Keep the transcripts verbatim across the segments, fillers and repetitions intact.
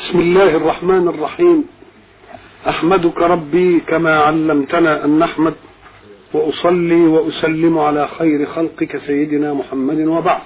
بسم الله الرحمن الرحيم. أحمدك ربي كما علمتنا أن نحمد، وأصلي وأسلم على خير خلقك سيدنا محمد، وبعد.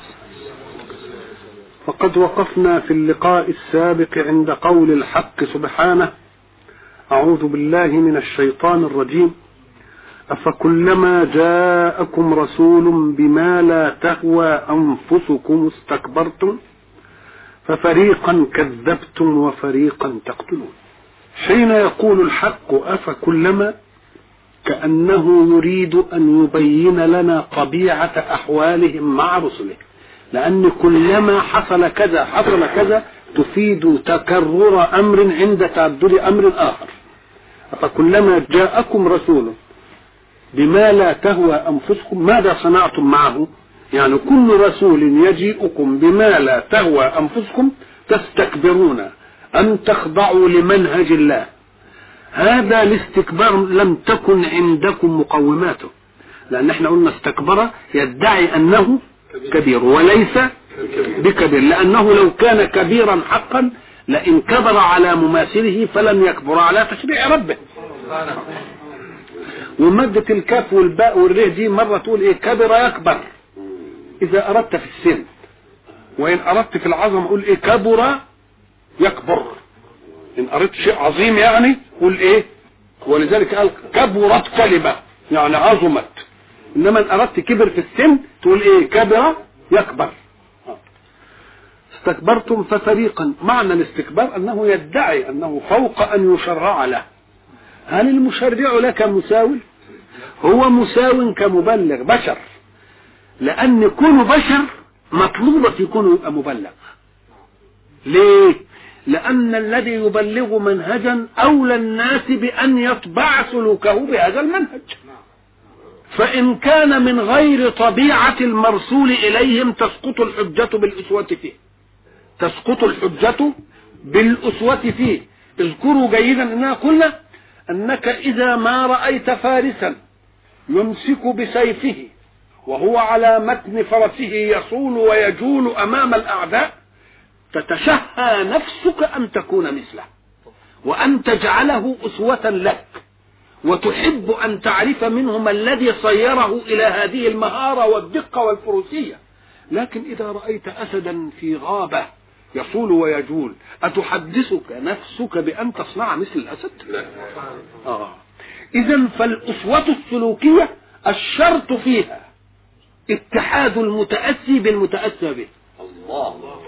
فقد وقفنا في اللقاء السابق عند قول الحق سبحانه: أعوذ بالله من الشيطان الرجيم، أفكلما جاءكم رسول بما لا تهوى أنفسكم استكبرتم ففريقا كذبتم وفريقا تقتلون. حين يقول الحق أفكلما، كأنه يريد أن يبين لنا طبيعة أحوالهم مع رسله، لأن كلما حصل كذا حصل كذا تفيد تكرر أمر عند تعدد أمر آخر. أفكلما جاءكم رسول بما لا تهوى أنفسكم، ماذا صنعتم معه؟ يعني كل رسول يجيئكم بما لا تهوى أنفسكم تستكبرون أن تخضعوا لمنهج الله. هذا الاستكبار لم تكن عندكم مقوماته، لأن احنا قلنا استكبر يدعي أنه كبير وليس بكبير، لأنه لو كان كبيرا حقا لإن كبر على مماثله فلن يكبر على تشريع ربه. ومادة الكاف والباء والريه دي مرة تقول ايه؟ كبر يكبر إذا أردت في السن، وإن أردت في العظم قول إيه؟ كبر يكبر. إن أردت شيء عظيم يعني قول إيه؟ ولذلك قال كبرت كلمة يعني عظمت. إنما إن أردت كبر في السن تقول إيه؟ كبر يكبر. استكبرتم ففريقا، معنى الاستكبار أنه يدعي أنه فوق أن يشرع له. هل المشرع لك مساو؟ هو مساو كمبلغ بشر، لأن يكونوا بشر مطلوبة يكونوا يبقى مبلغ. ليه؟ لأن الذي يبلغ منهجا أولى الناس بأن يطبع سلوكه بهذا المنهج. فإن كان من غير طبيعة المرسول إليهم تسقط الحجة بالأسوة فيه. تسقط الحجة بالأسوة فيه. اذكروا جيدا أننا قلنا أنك إذا ما رأيت فارسا يمسك بسيفه وهو على متن فرسه يصول ويجول أمام الأعداء تتشهى نفسك أن تكون مثله، وأن تجعله أسوة لك، وتحب أن تعرف منه ما الذي صيره إلى هذه المهارة والدقة والفروسية. لكن إذا رأيت أسدا في غابة يصول ويجول أتحدثك نفسك بأن تصنع مثل الأسد؟ لا. آه. إذن فالأسوة السلوكية الشرط فيها اتحاد المتأسي بالمتأسى به. الله.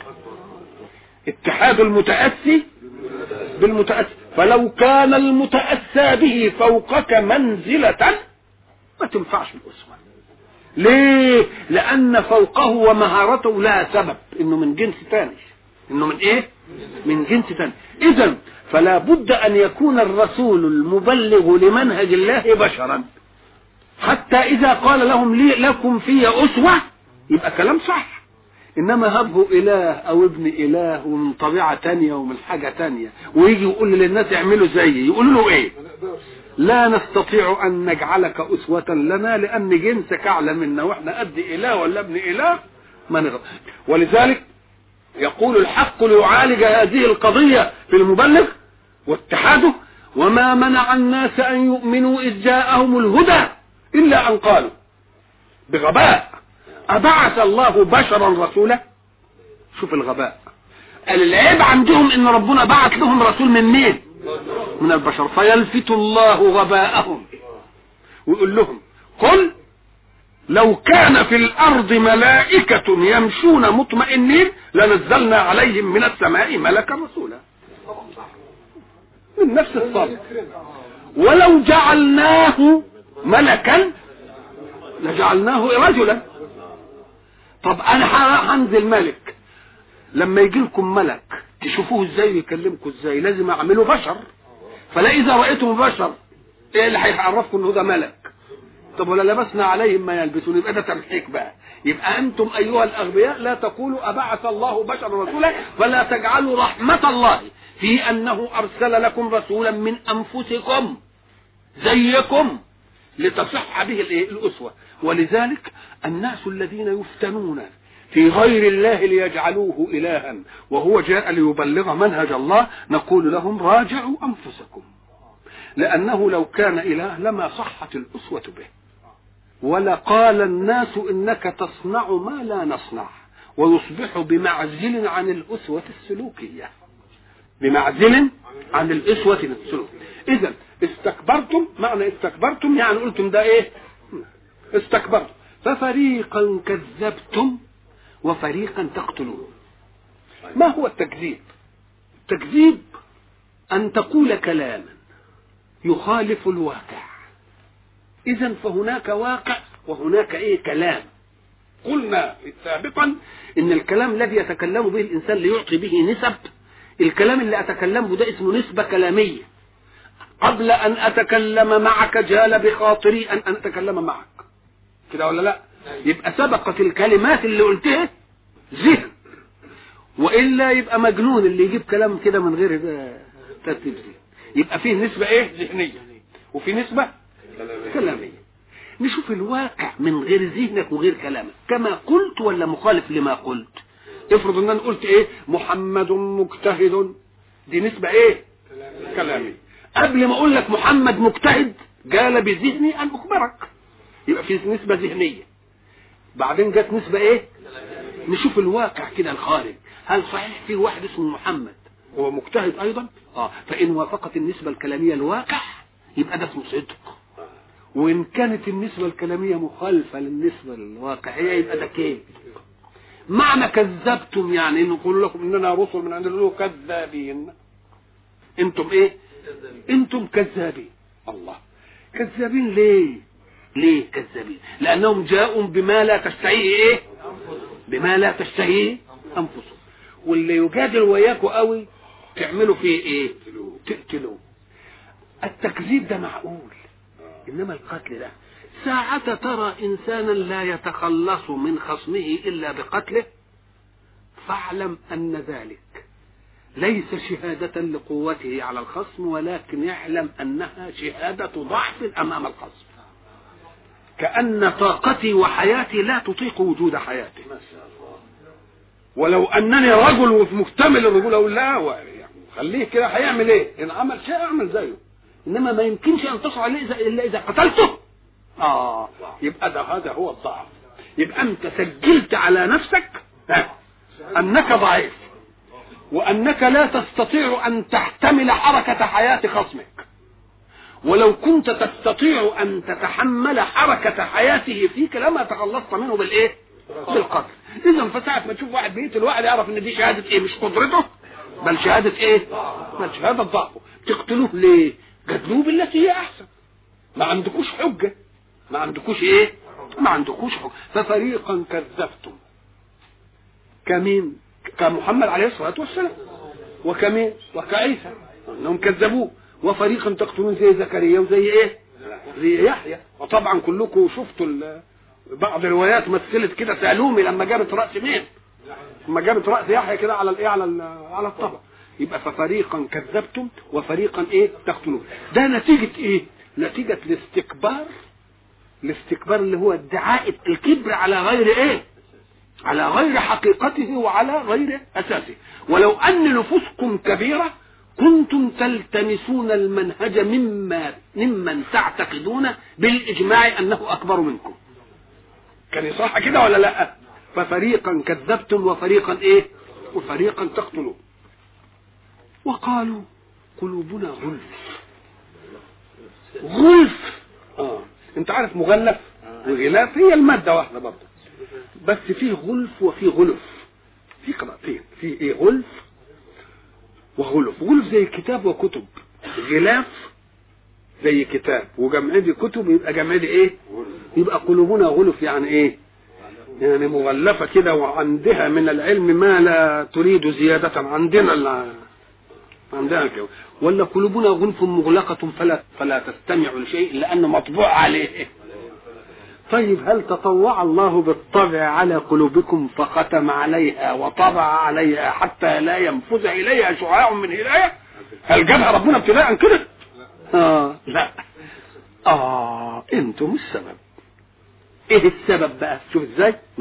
اتحاد المتأسي بالمتأسي. فلو كان المتأسى به فوقك منزلة ما تنفعش الأسوة. ليه؟ لأن فوقه ومهارته لها سبب، إنه من جنس ثاني. إنه من إيه؟ من جنس ثاني. إذن فلا بد أن يكون الرسول المبلغ لمنهج الله بشرا، حتى إذا قال لهم لي لكم في أسوة يبقى كلام صح. إنما هبه إله أو ابن إله ومن طبيعة تانية ومن حاجة تانية، ويجي يقول للناس اعملوا زيي، يقولوا له إيه؟ لا نستطيع أن نجعلك أسوة لنا لأن جنسك أعلى منا، وإحنا قد إله ولا ابن إله ما نغض. ولذلك يقول الحق ليعالج هذه القضية في المبلغ واتحاده: وما منع الناس أن يؤمنوا إذ جاءهم الهدى إلا أن قالوا بغباء أبعث الله بشرا رسولا. شوف الغباء. قال العيب عندهم إن ربنا بعث لهم رسول من مين؟ من البشر. فيلفت الله غباءهم ويقول لهم: قل لو كان في الأرض ملائكة يمشون مطمئنين لنزلنا عليهم من السماء ملكا رسولا. من نفس الصدق. ولو جعلناه ملكا لجعلناه رجلا. طب انا هنزل ملك، لما يجي لكم ملك تشوفوه ازاي ويكلمكم ازاي؟ لازم اعمله بشر. فلا اذا رايتم بشر ايه اللي هيعرفكم انه ده ملك؟ طب ولا لبسنا عليهم ما يلبسون؟ يبقى ده تمحيك بقى. يبقى انتم ايها الاغبياء لا تقولوا ابعث الله بشرا رسولا، فلا تجعلوا رحمة الله في انه ارسل لكم رسولا من انفسكم زيكم لتصح به الاسوة. ولذلك الناس الذين يفتنون في غير الله ليجعلوه إلها وهو جاء ليبلغ منهج الله، نقول لهم راجعوا أنفسكم، لأنه لو كان إله لما صحت الأسوة به، ولقال الناس إنك تصنع ما لا نصنع، ويصبح بمعزل عن الأسوة السلوكية، بمعزل عن الأسوة السلوكية. إذا استكبرتم، معنى استكبرتم يعني قلتم ده إيه؟ استكبرتم. ففريقا كذبتم وفريقا تقتلون. ما هو التكذيب؟ التكذيب أن تقول كلاما يخالف الواقع. إذن فهناك واقع وهناك إيه؟ كلام. قلنا سابقا إن الكلام الذي يتكلم به الإنسان ليعطي به نسب، الكلام اللي أتكلمه ده اسمه نسبة كلامية. قبل أن أتكلم معك جال بخاطري أن أتكلم معك، كده ولا لا؟ يبقى سبقت الكلمات اللي قلتها ذهن، وإلا يبقى مجنون اللي يجيب كلام كده من غير ترتيب ذهن. يبقى فيه نسبة إيه؟ ذهنية، وفي نسبة كلامية. نشوف الواقع من غير ذهنك وغير كلامك، كما قلت ولا مخالف لما قلت. افرض ان انا قلت ايه؟ محمد مجتهد، دي نسبة ايه؟ كلامية. قبل ما اقول لك محمد مجتهد جال بذهني ان اخبرك، يبقى في نسبة ذهنية. بعدين جت نسبة ايه؟ نشوف الواقع كده الخارج، هل صحيح في واحد اسمه محمد هو مجتهد ايضا؟ اه فان وافقت النسبة الكلامية الواقع يبقى ده اسمه صدق، وإن كانت النسبة الكلامية مخالفة للنسبة الواقعية يبقى ده كذب. معنى كذبتم يعني نقول لكم إننا رسل من عند الله كذابين. أنتم إيه؟ أنتم كذابين. الله، كذابين ليه؟ ليه كذابين؟ لأنهم جاءوا بما لا تشتهيه إيه؟ بما لا تشتهيه أنفسهم. واللي يجادل وياكوا قوي تعملوا فيه إيه؟ تقتلوه. التكذيب ده معقول، إنما القتل ده ساعة ترى إنسانا لا يتخلص من خصمه إلا بقتله، فاعلم أن ذلك ليس شهادة لقوته على الخصم، ولكن يعلم أنها شهادة ضعف أمام الخصم، كأن طاقتي وحياتي لا تطيق وجود حياتي. ولو أنني رجل ومكتمل الرجل أقول لا خليه كده، هيعمل إيه؟ إن عمل شيء أعمل زيه، انما ما يمكنش ان تصل عليه الا اذا قتلته. اه يبقى ده هذا هو الضعف. يبقى انت سجلت على نفسك انك ضعيف، وانك لا تستطيع ان تحتمل حركة حياة خصمك، ولو كنت تستطيع ان تتحمل حركة حياته فيك لما تخلصت منه بالايه؟ بالقتل. اذا فساعة ما تشوف واحد بيقتل واحد يعرف ان دي شهادة ايه؟ مش قدرته، بل شهادة ايه؟ بل شهادة ضعفه. تقتلوه ليه؟ قتلوه بالتي هي احسن. ما عندكوش حجة، ما عندكوش ايه؟ ما عندكوش حجة. ففريقا كذبتم، كمين؟ كمحمد عليه الصلاة والسلام، وكمين؟ وكعيسى انهم كذبوه. وفريقا تقتلون زي زكريا وزي ايه؟ زي يحيى. وطبعا كلكم شفتوا بعض الروايات مثلت كده، سألومي لما جابت رأس مين؟ لما جابت رأس يحيى كده على الايه؟ على على الطبق. يبقى ففريقا كذبتم وفريقا ايه؟ تقتلون. ده نتيجة ايه؟ نتيجة الاستكبار. الاستكبار اللي هو ادعاء الكبر على غير ايه؟ على غير حقيقته وعلى غير اساسه. ولو ان نفوسكم كبيرة كنتم تلتمسون المنهج مما ممن تعتقدون بالاجماع انه اكبر منكم. كان صح كده ولا لا؟ ففريقا كذبتم وفريقا ايه؟ وفريقا تقتلون. وقالوا قلوبنا غلف. غلف اه انت عارف مغلف وغلاف هي المادة واحدة برضه، بس فيه غلف وفيه غلف، في قراءتين، في ايه؟ غلف وغلف. غلف زي كتاب وكتب، غلاف زي كتاب وجمع دي كتب، يبقى جمع دي ايه؟ يبقى قلوبنا غلف يعني ايه؟ يعني مغلفة كده، وعندها من العلم ما لا تريد زيادة عندنا عندها كده. ولا قلوبنا غلف مغلقة فلا فلا تستمع لشيء لأنه مطبوع عليه. طيب هل تطوع الله بالطبع على قلوبكم فختم عليها وطبع عليها حتى لا ينفذ إليها شعاع من هداية؟ هل جابها ربنا ابتداء كده؟ آه لا. آه انتم السبب. ايه السبب بقى؟ شوف ازاي.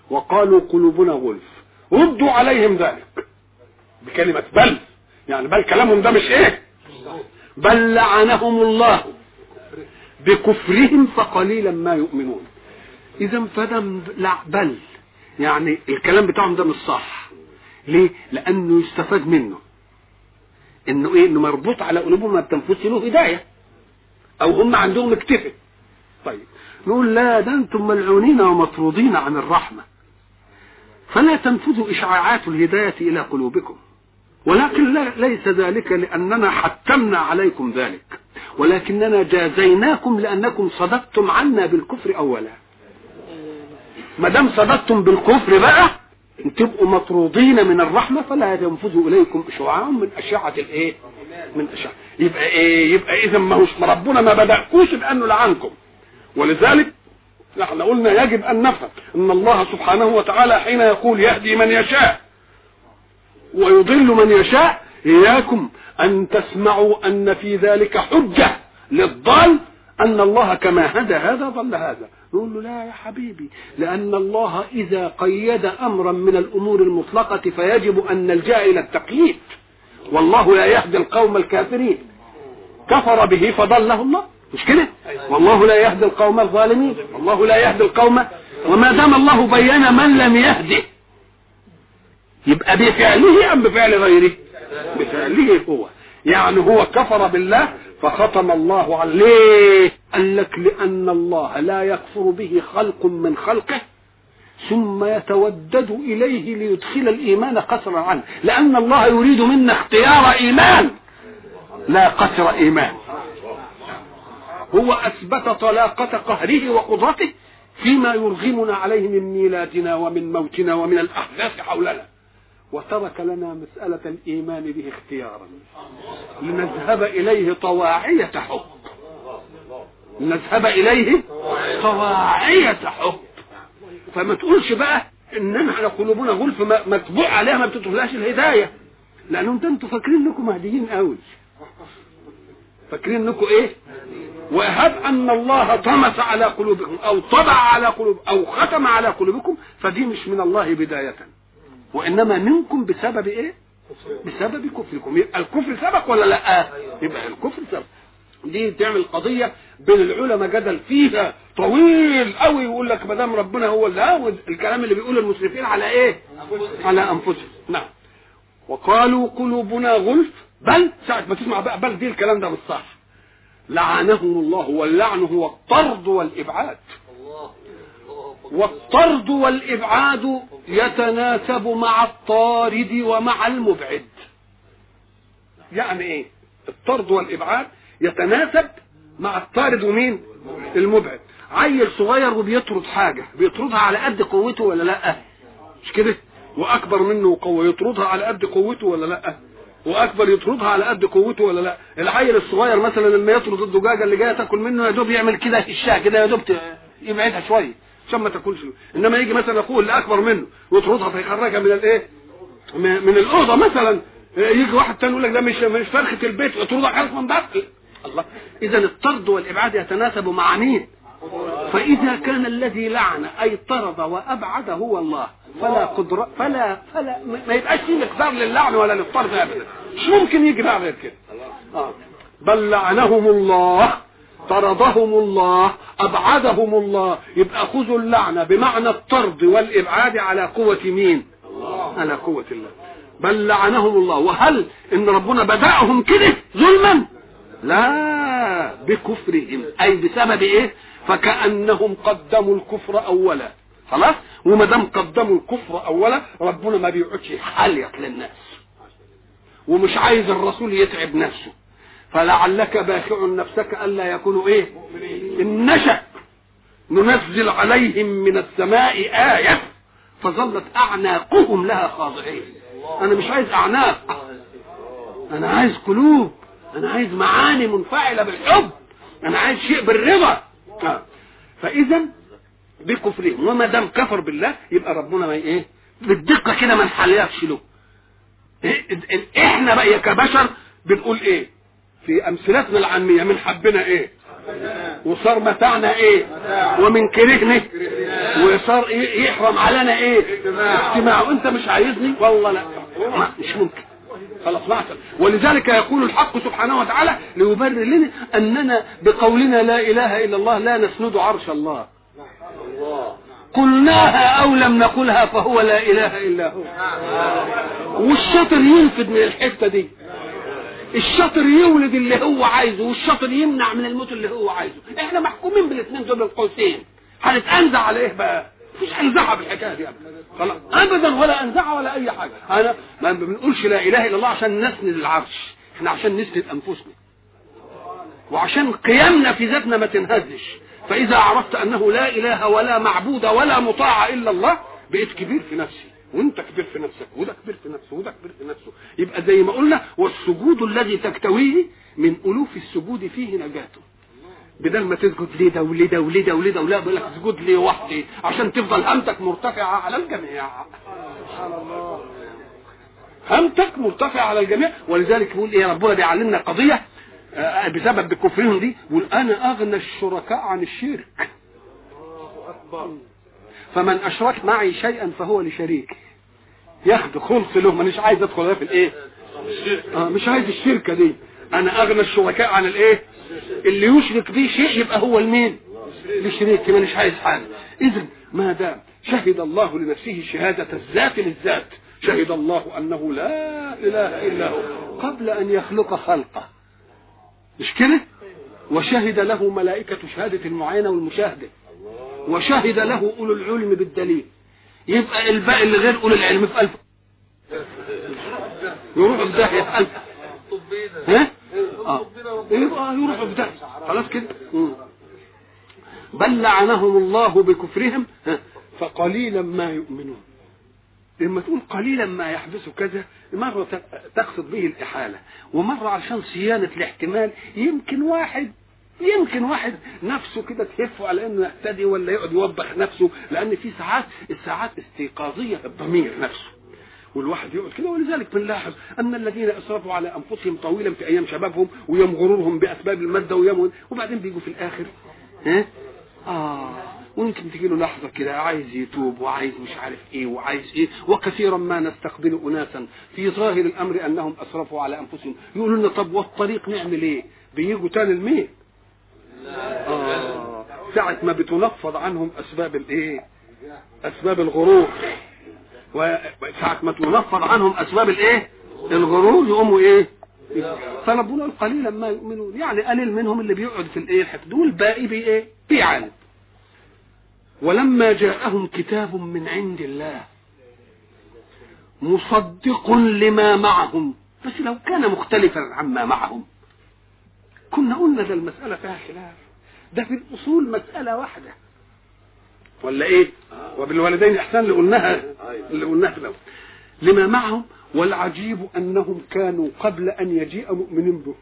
وقالوا قلوبنا غلف، ردوا عليهم ذلك بكلمة بل، يعني بل كلامهم ده مش ايه، بل لعنهم الله بكفرهم فقليلا ما يؤمنون. اذا فدم بل يعني الكلام بتاعهم ده مش صح. ليه؟ لانه يستفاد منه انه ايه، انه مربوط على قلوبهم ما بتنفذش له هدايه، او هم عندهم اكتفاء. طيب نقول لا، ده انتم ملعونين ومطرودين عن الرحمه، فلا تنفذوا اشعاعات الهدايه الى قلوبكم، ولكن لا ليس ذلك لاننا حتمنا عليكم ذلك، ولكننا جازيناكم لانكم صددتم عنا بالكفر اولا. ما دام صددتم بالكفر بقى تبقوا مطرودين من الرحمه، فلا ينفذوا اليكم اشعاع من اشعه الايه، من اشعه. يبقى ايه؟ يبقى اذا ما هوش ربنا ما بدأكوش بانه لعنكم. ولذلك احنا قلنا يجب ان نفهم ان الله سبحانه وتعالى حين يقول يهدي من يشاء ويضل من يشاء، إياكم أن تسمعوا أن في ذلك حجة للضال أن الله كما هدى هذا ضل هذا. نقول له لا يا حبيبي، لأن الله إذا قيد أمرا من الأمور المطلقة فيجب أن نلجأ إلى التقييد، والله لا يهدي القوم الكافرين، كفر به فضله الله، مش كده؟ والله لا يهدي القوم الظالمين، والله لا يهدي القوم. وما دام الله بين من لم يهده، يبقى بفعله أم بفعل غيره؟ بفعله هو، يعني هو كفر بالله فختم الله عليه. قال لك لأن الله لا يكفر به خلق من خلقه ثم يتودد إليه ليدخل الإيمان قصرا عنه، لأن الله يريد منا اختيار إيمان لا قصر إيمان. هو أثبت طلاقة قهره وقدرته فيما يرغمنا عليه من ميلادنا ومن موتنا ومن الأحداث حولنا، وترك لنا مسألة الإيمان به اختيارا لنذهب إليه طواعية حب، لنذهب إليه طواعية حب. فما تقولش بقى إننا على قلوبنا غلف مطبوع عليها ما بتدخلهاش الهداية، لأنهم انتوا فاكرين انكم مهديين قوي، فاكرين انكم ايه، وهب ان الله طمس على قلوبكم او طبع على قلوبكم او ختم على قلوبكم، فدي مش من الله بداية، وانما منكم بسبب ايه، بسبب كفركم. يبقى الكفر سبق ولا لا؟ يبقى الكفر سبق. دي تعمل قضية بين العلماء جدل فيها طويل قوي، يقول لك ما دام ربنا هو اللي هو الكلام اللي بيقوله المسرفين على ايه، على انفسهم. نعم. وقالوا قلوبنا غلف، بل ساعة ما تسمع بقى بل دي الكلام ده بالصح، لعنهم الله، واللعن هو الطرد والإبعاد. والطرد والإبعاد يتناسب مع الطارد ومع المبعد. يعني ايه الطرد والإبعاد؟ يتناسب مع الطارد ومين؟ المبعد. عيل صغير وبيطرد حاجة بيطردها على قد قوته ولا لا؟ مش كده؟ واكبر منه قوة يطردها على قد قوته ولا لا؟ واكبر يطردها على قد قوته ولا لا؟ العيل الصغير مثلا لما يطرد الدجاجه اللي جايه تاكل منه يا دوب يعمل كده الشاه كده، يا دوب يبعدها شويه عشان ما تاكلش. انما يجي مثلا اخوه اللي اكبر منه ويطردها فيخرجها من الايه، من الاوضه مثلا، يجي واحد تاني يقول لك ده مش مش فرخه البيت يطردها خالص من باب الله. اذا الطرد والابعاد يتناسب مع مين؟ فاذا كان الذي لعن اي طرد وابعد هو الله، فلا قدرة فلا فلا ما يبقاش فيه مقدار للعن ولا للطرد ابدا، مش ممكن يجي بقى غير كده. آه. بل لعنهم الله، طردهم الله، ابعدهم الله. يبقى خذوا اللعنه بمعنى الطرد والابعاد على قوه مين؟ الله. على قوه الله. بل لعنهم الله. وهل ان ربنا بدأهم كده ظلما؟ لا، بكفرهم، اي بسبب ايه؟ فكأنهم قدموا الكفر اولا. خلاص؟ وما دام قدموا الكفر اولا ربنا ما بيقعدش يحلق للناس، ومش عايز الرسول يتعب نفسه، فلعلك باخع نفسك الا يكونوا ايه؟ ان نشأ ننزل عليهم من السماء آية فظلت اعناقهم لها خاضعين. انا مش عايز اعناق، انا عايز قلوب، انا عايز معاني منفعلة بالحب، انا عايز شيء بالرضا. فاذا بكفرهم، وما دام كفر بالله يبقى ربنا ما ايه بالدقه كده ما نحلفش له. احنا بقى كبشر بنقول ايه في امثلتنا العاميه من حبنا ايه؟ وصار متاعنا ايه ومن كرهنا وصار إيه يحرم علينا ايه اجتماع وانت مش عايزني والله لا ما مش ممكن خلاص معك. ولذلك يقول الحق سبحانه وتعالى ليبرر لنا اننا بقولنا لا اله الا الله لا نسند عرش الله، قلناها او لم نقلها فهو لا اله الا هو. والشاطر ينفد من الحته دي، الشاطر يولد اللي هو عايزه والشاطر يمنع من الموت اللي هو عايزه. احنا محكومين بالاثنين دول القوسين، هنتنزع على ايه بقى؟ مفيش انزعه بالحكايه دي خلاص ابدا، ولا انزعه ولا اي حاجه. انا ما بنقولش لا اله الا الله عشان نسند العرش، احنا عشان نسند انفسنا وعشان قيامنا في ذاتنا ما تنهزش. فاذا عرفت انه لا اله ولا معبود ولا مطاع الا الله بقيت كبير في نفسي، وانت كبير في نفسك، وده كبير في نفسه، وده كبير في نفسه. يبقى زي ما قلنا والسجود الذي تكتويه من الوف السجود فيه نجاته. بدل ما تسجد لده ولده ولده ولده ولا بقول لك اسجد لي وحدي عشان تفضل همتك مرتفعه على الجميع. سبحان الله، همتك مرتفعه على الجميع. ولذلك يقول ايه ربنا بيعلمنا قضيه بسبب كفرهم دي، يقول انا اغنى الشركاء عن الشرك، فمن اشرك معي شيئا فهو لشريك. ياخد خلص له، مانيش عايز ادخل في الايه اه مش عايز الشركه دي. انا اغنى الشركاء عن الايه اللي يشرك به شيء يبقى هو المين لشريك، مانيش عايز حاجه. اذا ما دام شهد الله لنفسه شهاده الذات للذات، شهد الله انه لا اله الا هو قبل ان يخلق خلقه، مش كده؟ وشهد له ملائكه شهاده المعاينه والمشاهده، وشهد له اولو العلم بالدليل. يبقى الباقي اللي غير اولو العلم في الف يروح في داهيه في الف ها اه يبقى يروح في داهيه خلاص كده. بل لعنهم الله بكفرهم فقليلا ما يؤمنون. لما تقول قليلا ما يحدث كذا، مره تقصد به الاحاله، ومره عشان صيانه الاحتمال. يمكن واحد يمكن واحد نفسه كده تهفه على انه يهتدي ولا يقعد يوبخ نفسه، لان في ساعات الساعات استيقاظيه الضمير نفسه، والواحد يقعد كده. ولذلك بنلاحظ ان الذين اسرفوا على انفسهم طويلا في ايام شبابهم ويوم غرورهم باسباب الماده ويوم، وبعدين بيجوا في الاخر ها اه ويمكن تجي له لحظه كده عايز يتوب وعايز مش عارف ايه وعايز ايه. وكثيرا ما نستقبل اناسا في ظاهر الامر انهم اسرفوا على انفسهم، يقولوا لنا طب والطريق نعمل ايه؟ بيجوا تاني المين آه. ساعة ما بتنفض عنهم أسباب الإيه؟ أسباب الغرور، وساعة ما تنفض عنهم أسباب الإيه؟ الغرور يقوموا إيه؟ فربنا قال قليلا ما يؤمنون، يعني قليل منهم اللي بيقعد في الإيه الحق دول، باقي بإيه؟ بيعلم. ولما جاءهم كتاب من عند الله مصدق لما معهم، بس لو كان مختلفا عما معهم كنا قلنا ده المسألة فيها خلاف، ده في الأصول مسألة واحدة ولا إيه؟ وبالوالدين إحسان اللي قلناها اللي قلناها في الأول لما معهم. والعجيب أنهم كانوا قبل أن يجيء مؤمنين به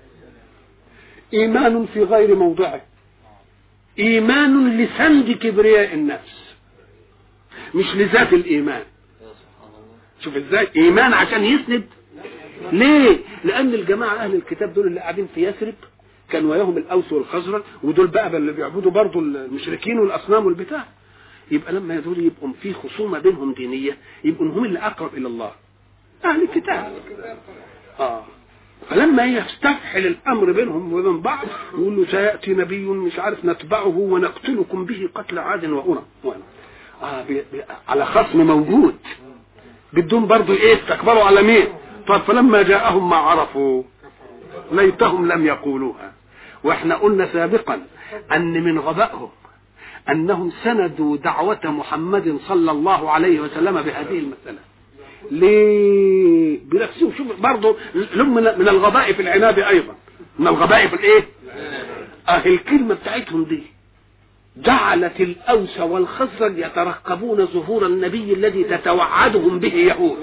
إيمان في غير موضعه، إيمان لسند كبرياء النفس مش لذات الإيمان. شوف إزاي إيمان عشان يسند. ليه؟ لأن الجماعة أهل الكتاب دول اللي قاعدين في يثرب كان وياهم الأوس والخزرج، ودول بقى اللي بيعبدوا برضو المشركين والأصنام والبتاع. يبقى لما دول يبقوا في خصومة بينهم دينية يبقوا هم اللي أقرب إلى الله أهل الكتاب. آه فلما يستفحل الأمر بينهم وبين بعض يقول له سيأتي نبي مش عارف نتبعه ونقتلكم به قتل عاد وأرم. آه بي بي على خصم موجود بدون برضو إيه استكبروا على مين؟ طب فلما جاءهم ما عرفوا ليتهم لم يقولوها. واحنا قلنا سابقا ان من غبائهم انهم سندوا دعوة محمد صلى الله عليه وسلم بهذه المسألة. ليه؟ بنفسهم. شوف برضه لهم من الغباء في العناد ايضا، من الغباء في الايه اه الكلمة بتاعتهم دي جعلت الاوس والخزرج يترقبون ظهور النبي الذي تتوعدهم به يهود،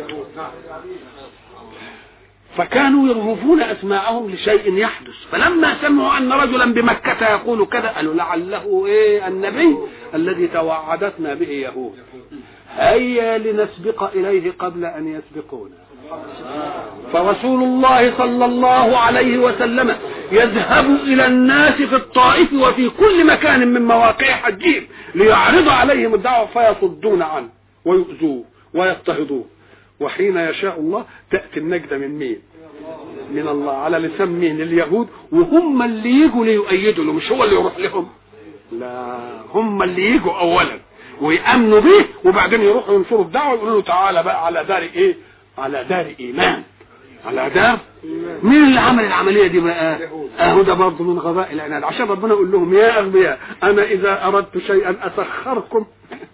فكانوا يرهفون أسماءهم لشيء يحدث. فلما سمعوا أن رجلا بمكة يقول كذا قالوا لعله إيه النبي الذي توعدتنا به يهود، هيا لنسبق إليه قبل أن يسبقونا. فرسول الله صلى الله عليه وسلم يذهبوا الى الناس في الطائف وفي كل مكان من مواقع حجهم ليعرض عليهم الدعوة فيصدون عنه ويؤذوه ويضطهدوه. وحين يشاء الله تأتي النجدة من مين؟ من الله، على لسان مين؟ اليهود، وهم اللي يجوا ليؤيدوا له، مش هو اللي يروح لهم، لا هم اللي يجوا اولا ويأمنوا به وبعدين يروحوا ينشروا الدعوة ويقولوا له تعالى بقى على دار ايه؟ على دار ايمان، على دار. مين اللي عمل العملية دي بقى؟ اهو ده برضه من غباء العناد، عشان ربنا يقول لهم يا اغبياء انا اذا اردت شيئا اسخركم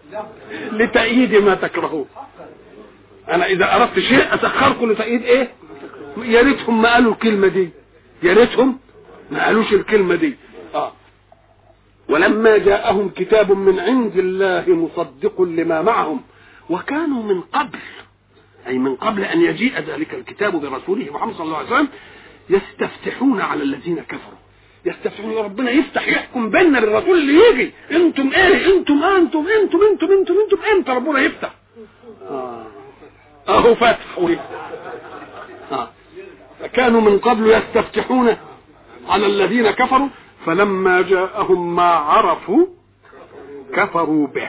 لتأييد ما تكرهون. انا اذا اردت شيء اسخركم لتأييد ايه؟ يا ريتهم ما قالوا الكلمة دي، يا ريتهم ما قالوش الكلمة دي. اه ولما جاءهم كتاب من عند الله مصدق لما معهم وكانوا من قبل، أي من قبل أن يجيء ذلك الكتاب برسوله محمد صلى الله عليه وسلم يستفتحون على الذين كفروا. يستفتحون، ربنا يفتح يحكم بيننا بالرسول اللي يجي، انتم ايه؟ انتم انتم انتم انتم انتم انتم امتى ربنا يفتح؟ اه اهو فتح اه كانوا من قبل يستفتحون على الذين كفروا فلما جاءهم ما عرفوا كفروا به.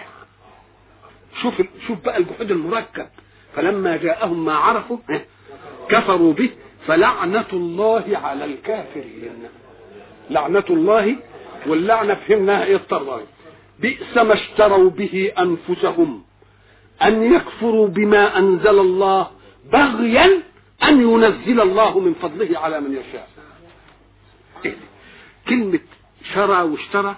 شوف شوف بقى الجحود المركب. فلما جاءهم ما عرفوا كفروا به فلعنة الله على الكافرين. لعنة الله، واللعنة فهمناها ايه؟ الطرائق. بئس ما اشتروا به انفسهم ان يكفروا بما انزل الله بغيا ان ينزل الله من فضله على من يشاء. إيه؟ كلمة شرى واشترى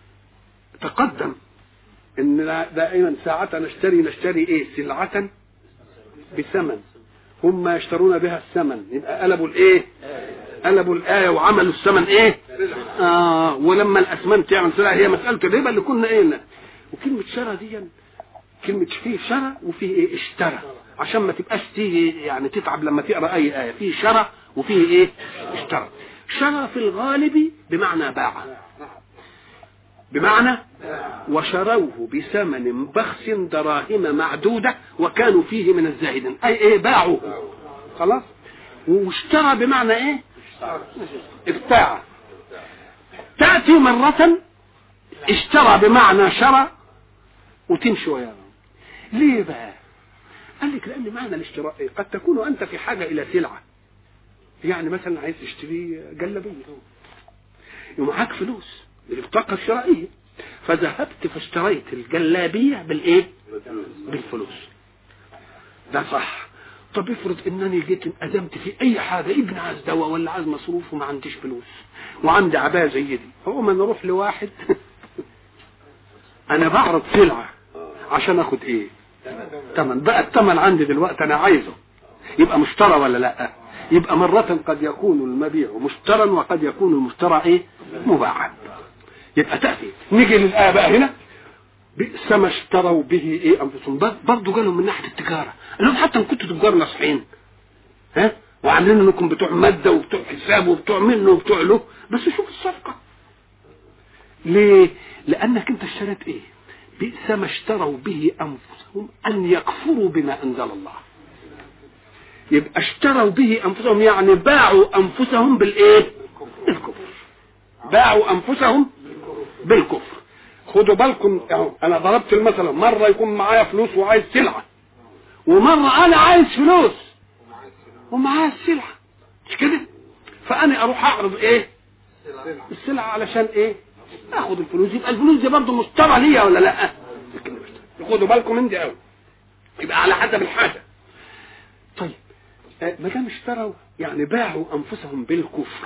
تقدم ان دائما ساعة نشتري نشتري ايه؟ سلعة بثمن، هم يشترون بها الثمن، يبقى قلبوا الايه؟ قلبوا الآية وعملوا الثمن ايه؟ اه ولما الاسمان تعمل سلعة هي مسألة الربا اللي كنا قلنا. وكلمة شرى دي كلمة فيه شرى وفيه ايه؟ اشترى، عشان ما تبقاش تيجي يعني تتعب لما تقرا اي آية. فيه شرى وفيه ايه؟ اشترى. شرى في الغالب بمعنى باع، بمعنى وشروه بثمن بخس دراهم معدودة وكانوا فيه من الزاهدين، اي ايه؟ باعوا خلاص. واشترى بمعنى ايه؟ ابتاع. تأتي مرة اشترى بمعنى شرى وتمشي وياه. ليه بقى؟ قال لك لان معنى الاشتراء ايه؟ قد تكون انت في حاجة الى سلعة، يعني مثلا عايز تشتري جلابيه ومعاك فلوس للبطاقه الشرائيه، فذهبت فاشتريت الجلابيه بالايه؟ بالفلوس. ده صح. طب افرض انني جيت انقدمت في اي حاجه، ابن عايز دواء ولا عايز مصروف وما عنديش فلوس وعندي عبايه زي دي، هو ما نروح لواحد انا بعرض سلعه عشان اخد ايه؟ تمن. بقى التمن عندي دلوقتي انا عايزه، يبقى مشترى ولا لا؟ يبقى مرة قد يكون المبيع مشترى وقد يكون المشترى ايه؟ مباعا. يبقى تأتي نيجي للآية بقى هنا بئس ما اشتروا به ايه انفسهم. برضه قالوا من ناحية التجارة، قال لهم حتى ان كنتوا تجار ناصحين ها وعاملين انكم بتوع مادة وبتوع حساب وبتوع منه وبتوع له، بس شوف الصفقة. ليه؟ لانك انت اشتريت ايه؟ بئس ما اشتروا به انفسهم ان يكفروا بما انزل الله. يبقى اشتروا به انفسهم يعني باعوا انفسهم بالايه؟ بالكفر. باعوا انفسهم بالكفر. خدوا بالكم انا ضربت المثل، مره يكون معايا فلوس وعايز سلعه، ومره انا عايز فلوس ومعايا السلعه، مش كده؟ فانا اروح اعرض ايه؟ السلعه علشان ايه؟ اخد الفلوس. يبقى الفلوس دي برضه مشترى ليا ولا لا؟ خدوا بالكم من دي قوي. يبقى على حسب الحاجه. طيب ما دام اشتروا يعني باعوا انفسهم بالكفر.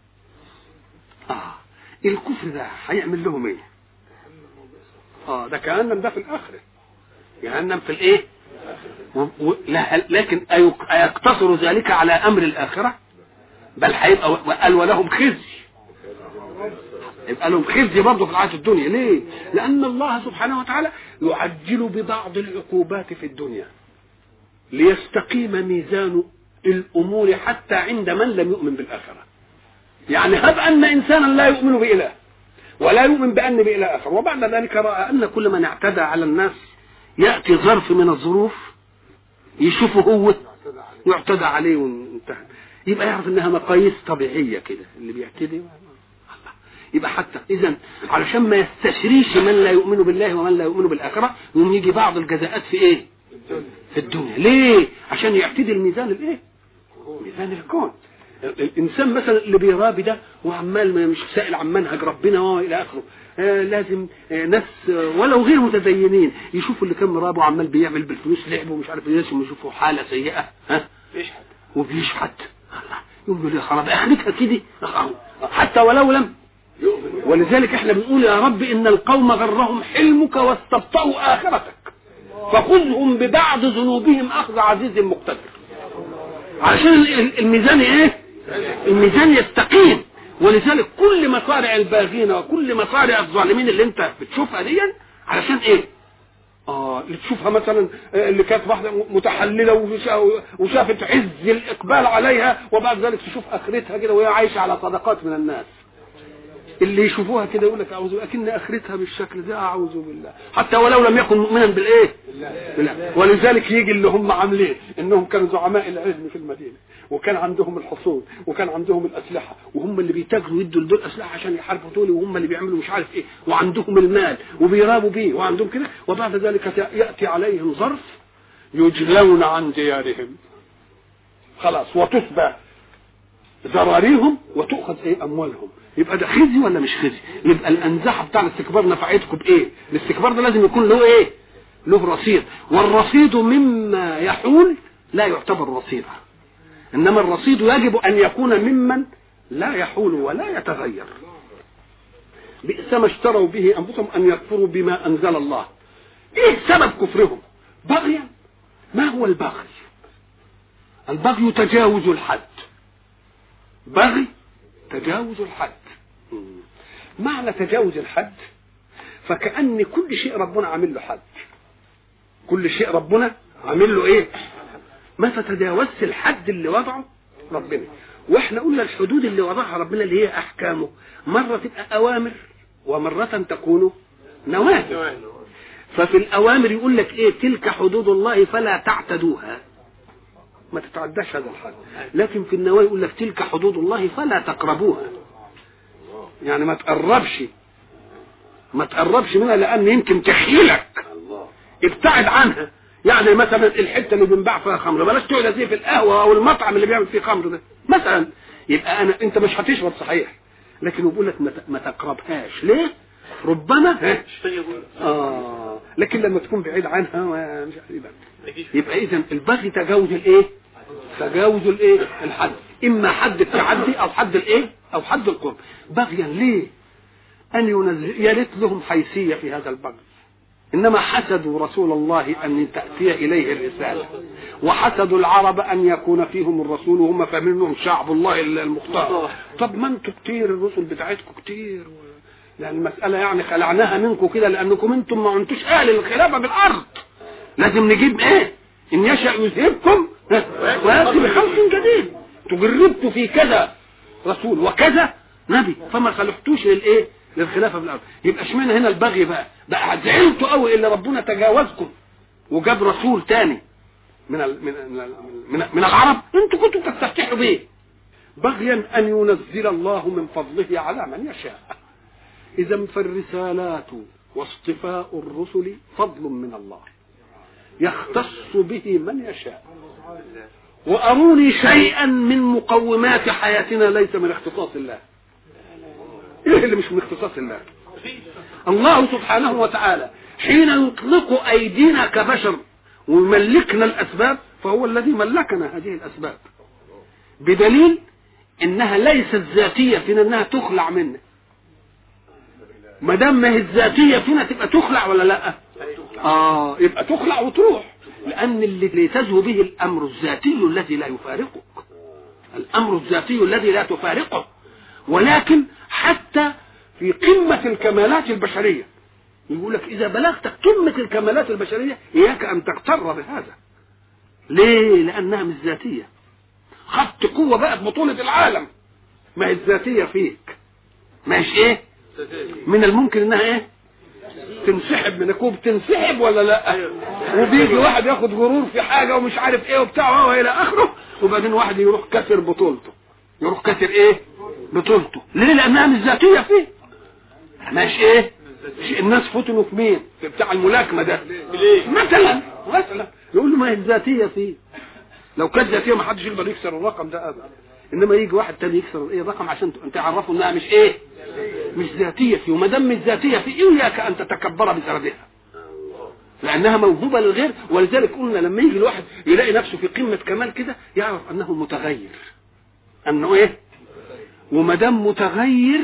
اه الكفر ده هيعمل لهم ايه؟ اه ده كأنم ده في الاخره، جهنم في الايه؟ و... و... لكن ايقتصر ذلك على امر الاخره؟ بل هيبقى وقال ولهم خزي. يبقى لهم خزي برضه في الحياه الدنيا. ليه؟ لان الله سبحانه وتعالى يعجل ببعض العقوبات في الدنيا ليستقيم ميزان الامور حتى عند من لم يؤمن بالاخره. يعني هب ان انسانا لا يؤمن باله ولا يؤمن بان باله اخر، وبعد ذلك راى ان كل من اعتدى على الناس ياتي ظرف من الظروف يشوفه هو يعتدى عليه وانتهى، يبقى يعرف انها مقاييس طبيعيه كده اللي بيعتدي. يبقى حتى اذا علشان ما يستشريش من لا يؤمن بالله ومن لا يؤمن بالاخره يوم يجي بعض الجزاءات في ايه؟ في الدنيا. ليه؟ عشان يعتدي الميزان الايه؟ ميزان الكون. الانسان مثلا اللي بيرابي ده وعمال مش سائل عن منهج ربنا والى اخره، آه لازم آه ناس آه ولو غير متدينين يشوفوا اللي كان مرابي وعمال بيعمل بالفلوس لعبه ومش عارف ايه، يشوفوا حاله سيئه ها بيشحت وبيشحت يقول له خلاص اخرتها كده حتى ولو لم. ولذلك احنا بنقول يا رب ان القوم غرهم حلمك واستبطأوا اخرتك فخذهم ببعض ذنوبهم اخذ عزيز مقتدر. علشان الميزان ايه؟ الميزان يستقيم. ولذلك كل مصارع الباغين وكل مصارع الظالمين اللي انت بتشوفها دي علشان ايه؟ اه اللي تشوفها مثلا اللي كانت واحده متحلله وشافت عز الاقبال عليها وبعد ذلك تشوف اخرتها كده وهي عايشه على صدقات من الناس، اللي يشوفوها كده يقول لك اعوذ اكن اخرتها بالشكل ده اعوذ بالله حتى ولو لم يكن مؤمنا بالايه بالله. ولذلك يجي اللي هم عاملين انهم كانوا زعماء العلم في المدينه وكان عندهم الحصول وكان عندهم الاسلحه وهم اللي بيتاجروا يدوا لدول اسلحه عشان يحاربوا دول وهم اللي بيعملوا مش عارف ايه وعندهم المال وبيرابوا بيه وعندهم كده، وبعد ذلك ياتي عليهم ظرف يجلون عن ديارهم خلاص وتسبى ذراريهم وتؤخذ ايه اموالهم. يبقى ده خزي ولا مش خزي؟ يبقى الانزاحه بتاع الاستكبار نفعتكم بايه؟ الاستكبار ده لازم يكون له ايه؟ له رصيد، والرصيد مما يحول لا يعتبر رصيدا، انما الرصيد يجب ان يكون ممن لا يحول ولا يتغير. بئس ما اشتروا به انفسهم ان يكفروا بما انزل الله. ايه سبب كفرهم؟ بغيا. ما هو البغي؟ البغي تجاوز الحد. بغي تجاوز الحد. معنى تجاوز الحد فكأن كل شيء ربنا عامل له حد، كل شيء ربنا عامل له ايه؟ ما تتجاوزش الحد اللي وضعه ربنا. واحنا قلنا الحدود اللي وضعها ربنا اللي هي احكامه مرة تبقى اوامر ومرة تكون نواهي. ففي الاوامر يقول لك ايه؟ تلك حدود الله فلا تعتدوها، ما تتعداش هذا الحد. لكن في النواهي يقول لك تلك حدود الله فلا تقربوها، يعني ما تقربش ما تقربش منها لان يمكن تخيلك، ابتعد عنها. يعني مثلا الحته اللي بنباع فيها خمر بلاش تقعد زي في القهوه او المطعم اللي بيعمل فيه خمر ده مثلا، يبقى انا انت مش هتشرب صحيح لكن بيقول لك ما تقربهاش. ليه؟ ربما اه لكن لما تكون بعيد عنها مش يبقى يبقى اذا البغي تجاوز الايه؟ تجاوز الايه؟ الحد، اما حد التعدي او حد الايه؟ او حد القرب. بغيا ليه؟ ان ينزل يا ريت لهم حيثيه في هذا البغي، انما حسدوا رسول الله ان تاتي اليه الرساله، وحسدوا العرب ان يكون فيهم الرسول وهم فاهمين انهم شعب الله المختار. طب ما انتوا كتير الرسل بتاعتكم كتير و... يعني المساله يعني خلعناها منكم كده لانكم انتم ما انتوش اهل الخلافه بالارض. لازم نجيب ايه؟ ان يشاء يذهبكم وياتي بخلق جديد. تجربتوا في كذا رسول وكذا نبي فما خلقتوش للايه؟ للخلافه بالارض. يبقى اشمعنى هنا البغي بقى؟ بقى زعلتوا قوي اللي ربنا تجاوزكم وجاب رسول تاني من ال من ال من, من العرب انتوا كنتوا بتستفتحوا بيه. بغيا ان ينزل الله من فضله على من يشاء. اذا فالرسالات واصطفاء الرسل فضل من الله يختص به من يشاء. واروني شيئا من مقومات حياتنا ليس من اختصاص الله. ايه اللي مش من اختصاص الله؟ الله سبحانه وتعالى حين يطلق ايدينا كبشر ويملكنا الاسباب فهو الذي ملكنا هذه الاسباب، بدليل انها ليست ذاتيه فينا انها تخلع منا. ما دام ما هي الذاتيه فينا تبقى تخلع ولا لا؟ اه يبقى تخلع وتروح، لان اللي تزهو به الامر الذاتي الذي لا يفارقك، الامر الذاتي الذي لا تفارقه. ولكن حتى في قمة الكمالات البشرية يقول لك إذا بلغت قمة الكمالات البشرية إياك أن تغتر بهذا. ليه؟ لأنها مش ذاتية. خدت قوة بقى في بطولة العالم ما هي الذاتية فيك، ماشي إيه؟ من الممكن إنها إيه؟ تنسحب من الكوب. تنسحب ولا لا؟ وبيجي واحد ياخد غرور في حاجة ومش عارف إيه وبتاعه وإلى آخره وبعدين واحد يروح كسر بطولته، يروح كسر ايه بطولته. ليه؟ لانها مش ذاتيه فيه. ماشي ايه الناس فتنوا في مين؟ في بتاع الملاكمه ده مثلا مثلا يقول له ما هي ذاتيه فيه. لو كانت ذاتيه ما حدش يقدر يكسر الرقم ده ابدا، انما يجي واحد تاني يكسر ايه الرقم عشان تعرفوا انها مش ايه مش ذاتيه فيه. وما دام مش ذاتيه فيه اياك ان تتكبر بسردها، لانها موهوبه للغير. ولذلك قلنا لما يجي الواحد يلاقي نفسه في قمه كمال كده يعرف انه متغير، انه ايه. وما دام متغير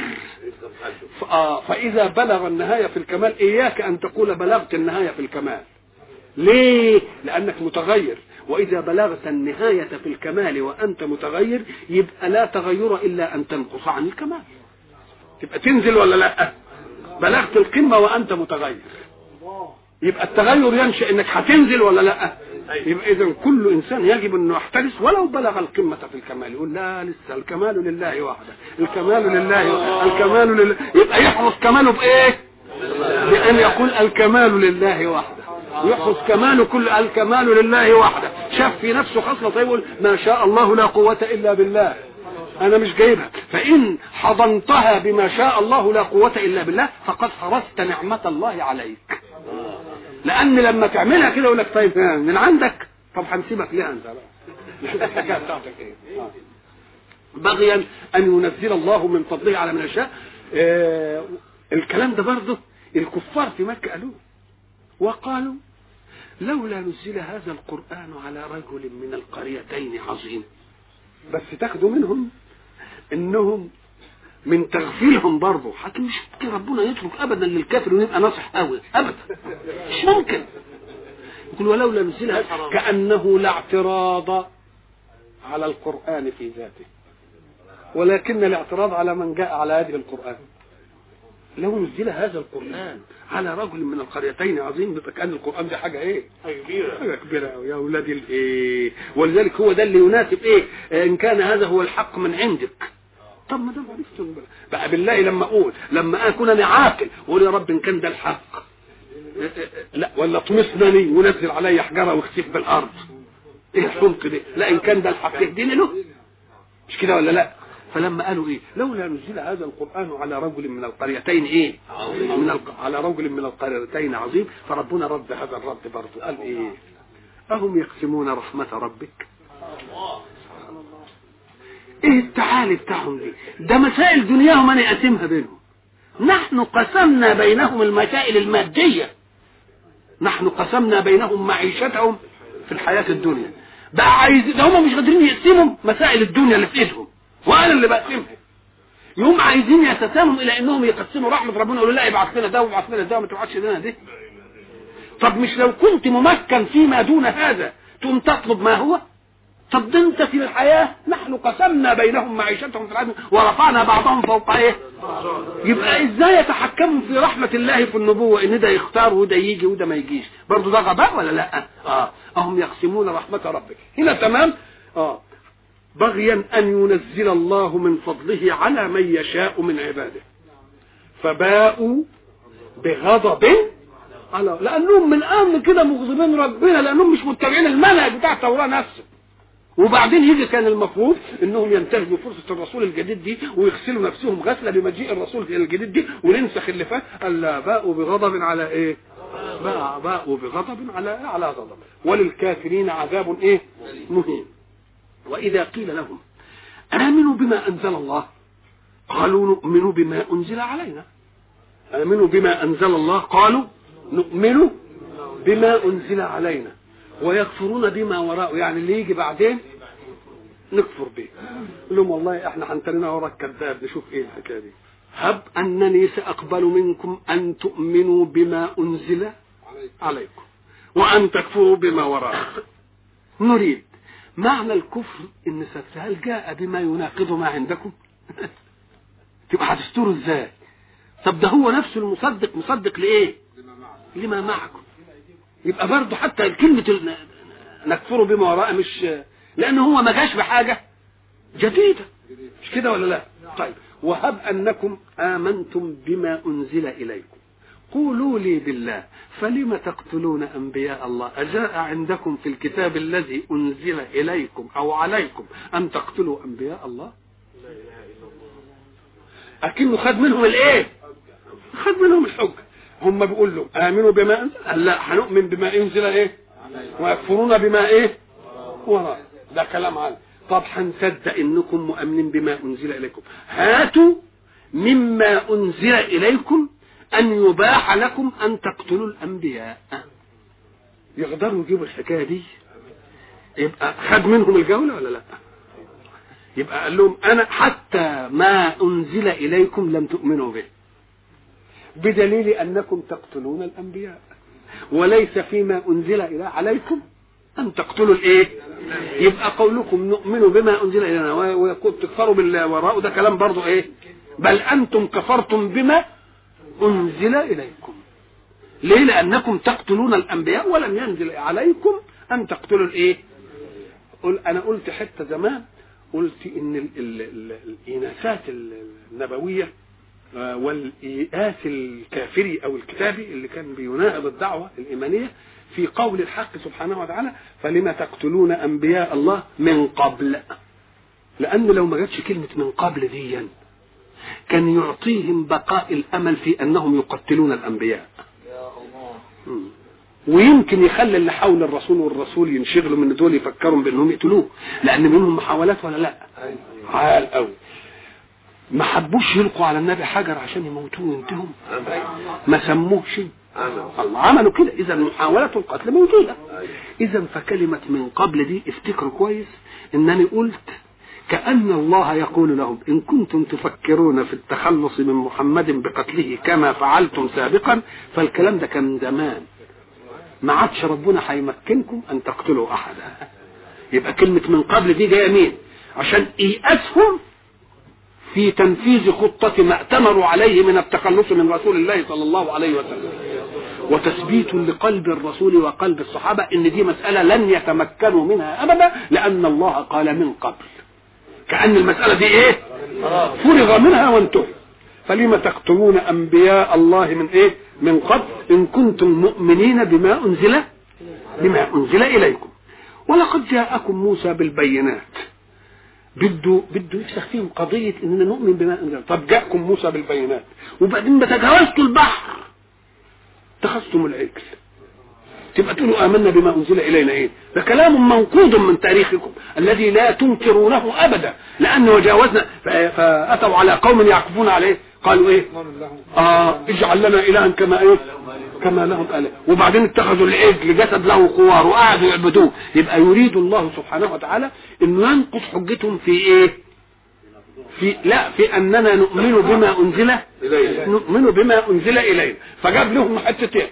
فاذا بلغ النهايه في الكمال اياك ان تقول بلغت النهايه في الكمال. ليه؟ لانك متغير. واذا بلغت النهايه في الكمال وانت متغير يبقى لا تغير الا ان تنقص عن الكمال، تبقى تنزل ولا لا؟ بلغت القمه وانت متغير، يبقى التغير ينشأ انك هتنزل ولا لا؟ يبقى اذا كل انسان يجب انه يحترس ولو بلغ القمه في الكمال، يقول لا لسه الكمال لله وحده، الكمال لله الكمال لله. يبقى يحرص كماله بايه؟ بان يقول الكمال لله وحده، يحرص كماله كل الكمال لله وحده. شاف في نفسه خصله طيب يقول ما شاء الله لا قوه الا بالله، انا مش جايبها. فان حضنتها بما شاء الله لا قوه الا بالله فقد حرصت نعمه الله عليك. لان لما تعملها كده يقول لك طيب من عندك، طب هنسيبك ليه انت بقى نشوف الحكايه بتاعتك ايه. آه. بغيا ان ينزل الله من فضله على من يشاء. آه الكلام ده برضه الكفار في مكه قالوه، وقالوا لولا نزل هذا القران على رجل من القريتين عظيم. بس تاخدوا منهم انهم من تغفيلهم برضه حتى مش ممكن ربنا يترك ابدا للكافر ونبقى ناصح قوي ابدا، مش ممكن. يقول ولولا نزل كانه لا اعتراض على القران في ذاته، ولكن الاعتراض على من جاء على هذه القران. لو نزل هذا القران على رجل من القريتين عظيم يبقى كان القران ده حاجه ايه؟ حاجه كبيره، حاجه كبيره قوي يا اولادي الايه. ولذلك هو ده اللي يناسب ايه؟ ان كان هذا هو الحق من عندك. طب ما دام عرفتم بقى بالله لما اقول لما اكون انا عاقل واقول يا رب ان كان ده الحق لا ولا طمسني ونزل علي حجره واختفي بالارض، ايه الحمق ده؟ لا ان كان ده الحق يهديني له، مش كده ولا لا؟ فلما قالوا ايه لولا نزل هذا القران على رجل من القريتين ايه من الق... على رجل من القريتين عظيم، فربنا رد هذا الرد برضه قال ايه اهم يقسمون رحمه ربك. ايه التعالي بتاعهم دي؟ ده مسائل دنياهم انا اقسمها بينهم. نحن قسمنا بينهم المسائل الماديه، نحن قسمنا بينهم معيشتهم في الحياه الدنيا. بقى عايز ده هم مش قادرين يقسموا مسائل الدنيا اللي في ايدهم وانا اللي بقسمها. يوم عايزين يتساموا الى انهم يقسموا رحمه ربنا يقولوا لا ابعث لنا ده وابعث لنا ده وما تبعتش لنا ده. طب مش لو كنت ممكن فيما دون هذا تقوم تطلب ما هو؟ طب ده انت في الحياه نحن قسمنا بينهم معيشتهم في الحياه ورفعنا بعضهم فوق ايه؟ يبقى ازاي يتحكموا في رحمه الله في النبوه ان ده يختار وده يجي وده ما يجيش؟ برضه ده غباء ولا لا؟ اه هم يقسمون رحمه ربك هنا تمام. اه بغيا ان ينزل الله من فضله على من يشاء من عباده فباءوا بغضب على لانهم من امن كده مغضبين ربنا لانهم مش متبعين المنهج بتاع التوراه نفسه. وبعدين يجي كان المفروض انهم ينتهزوا فرصه الرسول الجديد دي ويغسلوا نفسهم غسله بمجيء الرسول الجديد دي وننسخ اللي فات. الا باءوا بغضب على ايه؟ باءوا بغضب على على غضب وللكافرين عذاب ايه؟ مهين. واذا قيل لهم امنوا بما انزل الله قالوا نؤمن بما انزل علينا. امنوا بما انزل الله قالوا نؤمن بما انزل علينا ويكفرون بما وراءه، يعني اللي يجي بعدين نكفر به. يقول لهم والله احنا هنترنا وراء الكذاب نشوف ايه الحكايه دي. هب انني ساقبل منكم ان تؤمنوا بما انزل عليكم وان تكفروا بما وراءه. نريد معنى الكفر ان هل جاء بما يناقض ما عندكم؟ تبقى هتستوروا ازاي؟ طب ده هو نفسه المصدق مصدق لايه؟ لما معكم. يبقى برضه حتى كلمه نكفروا بما وراءه مش لان هو ما جاش بحاجه جديده، مش كده ولا لا؟ طيب وهب انكم امنتم بما انزل اليكم قولوا لي بالله فلم تقتلون أنبياء الله أجاء عندكم في الكتاب الذي أنزل إليكم أو عليكم أن تقتلوا أنبياء الله؟ أكنه خد منهم الإيه؟ خد منهم الحجة. هم بيقول له آمنوا بما أنزل، لا هنؤمن بما أنزل إيه ويكفرون بما إيه وراء. ده كلام عالي. طب هنصدق إنكم مؤمنين بما أنزل إليكم، هاتوا مما أنزل إليكم أن يباح لكم أن تقتلوا الأنبياء. يقدروا يجيبوا الحكاية دي؟ يبقى خد منهم الجولة ولا لا؟ يبقى قال لهم أنا حتى ما أنزل إليكم لم تؤمنوا به، بدليل أنكم تقتلون الأنبياء، وليس فيما أنزل إلى عليكم أن تقتلوا الإيه؟ يبقى قولكم نؤمن بما أنزل إلينا وكنت تكفروا بالله وراء، ده كلام برضو إيه؟ بل أنتم كفرتم بما أنزل إليكم. ليه؟ لأنكم تقتلون الأنبياء ولم ينزل عليكم أن تقتلوا الإيه؟ قل أنا قلت حتى زمان، قلت إن الإناثات النبوية والإياس الكافري أو الكتابي اللي كان بيناهض الدعوة الإيمانية في قول الحق سبحانه وتعالى فلما تقتلون أنبياء الله من قبل، لأن لو ما جاتش كلمة من قبل دي كان يعطيهم بقاء الأمل في أنهم يقتلون الأنبياء، ويمكن يخلي اللي حول الرسول والرسول ينشغلوا من دول يفكروا بأنهم يقتلوه، لأن منهم محاولات ولا لا؟ عال قوي. ما حبوش يلقوا على النبي حجر عشان يموتوه وينتهوا، ما سموهش الله، عملوا كده. إذا محاولات القتل موجودة. إذا فكلمة من قبل دي افتكروا كويس إنني قلت كأن الله يقول لهم إن كنتم تفكرون في التخلص من محمد بقتله كما فعلتم سابقا فالكلام ده كان زمان، ما عادش ربنا هيمكنكم أن تقتلوا أحدا. يبقى كلمة من قبل دي جاية مين؟ عشان إيأسهم في تنفيذ خطة ما ائتمروا عليه من التخلص من رسول الله صلى الله عليه وسلم، وتثبيت لقلب الرسول وقلب الصحابة إن دي مسألة لن يتمكنوا منها أبدا، لأن الله قال من قبل، كأن المسألة دي إيه؟ فرغ منها وانتهى. فلما تقتلون أنبياء الله من إيه؟ من قبل إن كنتم مؤمنين بما أنزل بما أنزل إليكم. ولقد جاءكم موسى بالبينات، بده بده يفسخ فيهم قضية إننا نؤمن بما أنزل. طب جاءكم موسى بالبينات وبعدين بتجاوزتوا البحر اتخذتم العجل، تبقى تقولوا آمنا بما أنزل إلينا إيه؟ ده كلام منقوض من تاريخكم الذي لا تنكرونه أبدا، لأنه جاوزنا فأتوا على قوم يعكفون عليه قالوا إيه؟ آه اجعل لنا إلها كما إيه؟ كما لهم آله، وبعدين اتخذوا العجل جسد له خوار وقعدوا يعبدوه. يبقى يريد الله سبحانه وتعالى إنه ينقض حجتهم في إيه؟ في لا في أننا نؤمن بما أنزل نؤمن بما أنزل إلينا. فجاب لهم حتتين،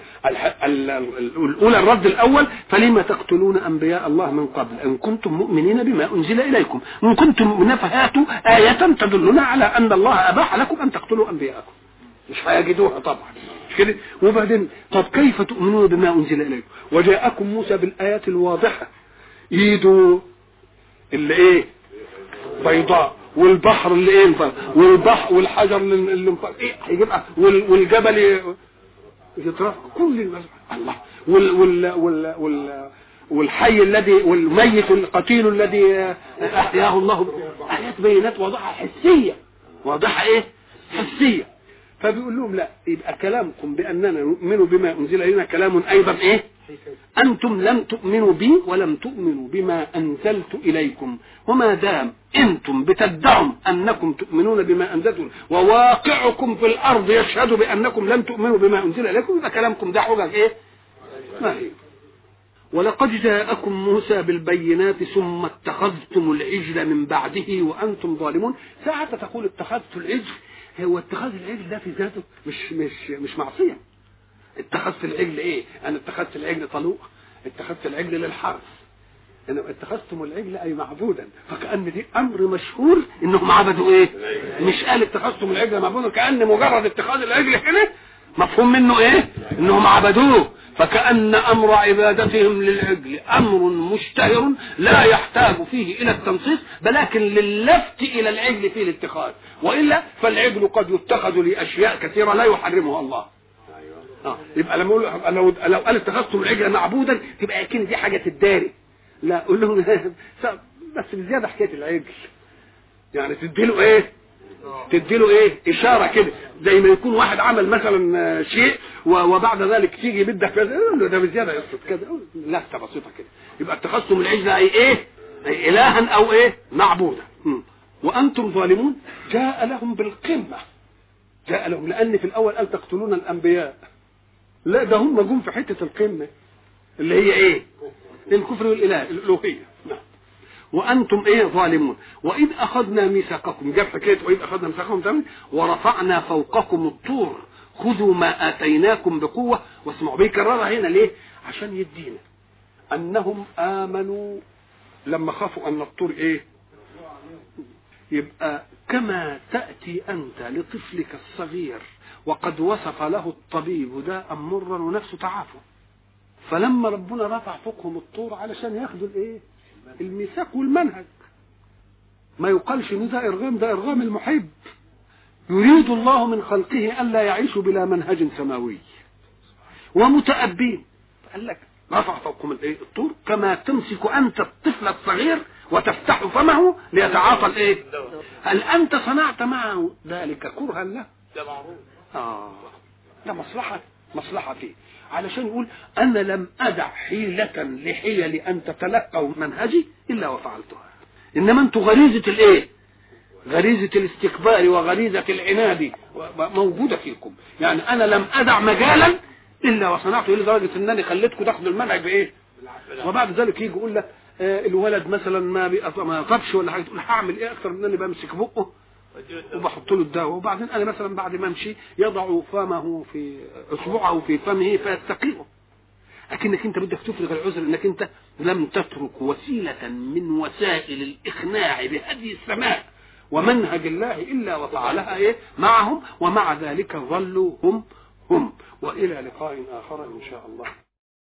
الأولى الرد الأول فلما تقتلون أنبياء الله من قبل إن كنتم مؤمنين بما أنزل إليكم، إن كنتم مؤمنين فهاتوا آية تدلنا على أن الله أباح لكم أن تقتلوا أنبياءكم. مش هيجدوها طبعا مش كده. وبعدين طب كيف تؤمنون بما أنزل إليكم وجاءكم موسى بالآيات الواضحة، يدوا اللي إيه بيضاء والبحر اللي ايه والبحر والحجر اللي ايه هيجيبها والجبل يترفع كل الله وال وال وال وال والحي الذي والميت القتيل الذي احياه الله. ايات بينات واضحه حسيه، واضحه ايه حسيه. فبيقول لهم لا، يبقى كلامكم باننا نؤمن بما انزل الينا كلام ايضا ايه؟ أنتم لم تؤمنوا بي ولم تؤمنوا بما أنزلت إليكم، وما دام أنتم بتدعوا أنكم تؤمنون بما أنزلتم وواقعكم في الأرض يشهد بأنكم لم تؤمنوا بما أنزل إليكم، يبقى كلامكم ده حجج إيه؟ ما هي. ولقد جاءكم موسى بالبينات ثم اتخذتم العجل من بعده وأنتم ظالمون. ساعة تقول اتخذت العجل، هو اتخاذ العجل ده في ذاته مش مش مش معصية. اتخذت العجل ايه؟ انا اتخذت العجل طلوق، اتخذت العجل للحرث، انا اتخذتم العجل اي معبودا، فكأن دي امر مشهور انهم عبدوا ايه؟ مش قال اتخذتم العجل معبودا، كأن مجرد اتخاذ العجل هنا مفهوم منه ايه؟ انهم عبدوه، فكأن امر عبادتهم للعجل امر مشتهر لا يحتاج فيه الى التنصيص، ولكن لللفت الى العجل فيه الاتخاذ، والا فالعجل قد يتخذ لاشياء كثيره لا يحرمها الله. اه يبقى لما اقول لو لو قال اتخذتم العجل معبودا تبقى اكيد دي حاجه تداري. لا قول لهم بس بزياده حكايه العجل، يعني تديله ايه؟ تديله ايه؟ اشاره كده زي ما يكون واحد عمل مثلا شيء وبعد ذلك تيجي بدك ده بزياده يقصد كده لفته بسيطه كده. يبقى اتخذتم العجل اي ايه؟ اي الها او ايه؟ معبودا. وانتم ظالمون جاء لهم بالقمه، جاء لهم لان في الاول قال تقتلون الانبياء، لا ده هم جم في حته القمه اللي هي ايه؟ الكفر والاله الالوهيه. وانتم ايه؟ ظالمون. واذ اخذنا ميثاقكم، جاب حكايه واذ اخذنا ميثاقكم تمام، ورفعنا فوقكم الطور خذوا ما اتيناكم بقوه واسمعوا. بيكررها هنا ليه؟ عشان يدينا انهم امنوا لما خافوا ان الطور ايه؟ يبقى كما تاتي انت لطفلك الصغير وقد وصف له الطبيب داء مرا ونفسه تعافى، فلما ربنا رفع فوقهم الطور علشان ياخذوا الايه؟ الميثاق والمنهج. ما يقالش ان ده ارغام، ده ارغام المحب. يريد الله من خلقه الا يعيشوا بلا منهج سماوي ومتأبين. قال لك رفع فوقهم الايه؟ الطور كما تمسك انت الطفل الصغير وتفتح فمه ليتعاطى الايه؟ هل انت صنعت معه ذلك كرها له؟ ده معروف. اه ده مصلحه مصلحه فيه، علشان يقول انا لم ادع حيله لحيل ان تتلقوا منهجي الا وفعلتها. انما انتم غريزه الايه؟ غريزه الاستكبار وغريزه العناد موجوده فيكم. يعني انا لم ادع مجالا الا وصنعته لدرجه انني خليتكم تاخذوا المنهج بايه؟ وبعد ذلك يجي يقول لك آه الولد مثلا ما ما يطبش ولا حاجه، تقول هعمل ايه اكثر من اني بمسك بقه وبحط له الدواء، وبعدين انا مثلا بعد ما امشي يضع فمه في اصبعه في فمه فيستقيمه. لكنك انت بدك تفرغ العذر انك انت لم تترك وسيله من وسائل الاقناع بهدي السماء ومنهج الله الا وفعلها ايه؟ معهم، ومع ذلك ظلوا هم هم. والى لقاء اخر ان شاء الله.